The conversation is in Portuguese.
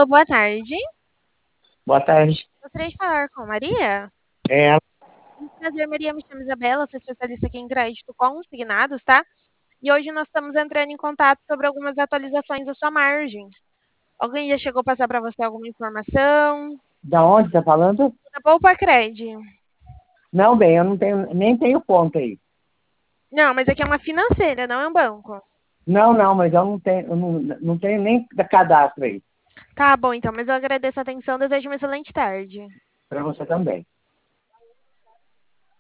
Alô, boa tarde. Boa tarde. Gostaria de falar com Maria? É, Muito prazer, Maria. Me chamo Isabela, sou especialista aqui em crédito consignados, tá? E hoje nós estamos entrando em contato sobre algumas atualizações da sua margem. Alguém já chegou a passar para você alguma informação? da onde tá falando? Da Poupa Cred. Não, bem, eu não tenho, nem tenho conta aí. Não, mas aqui é uma financeira, não é um banco. Não, mas eu não tenho, eu não tenho nem cadastro aí. Tá bom, então, mas eu agradeço a atenção. Desejo uma excelente tarde. Para você também.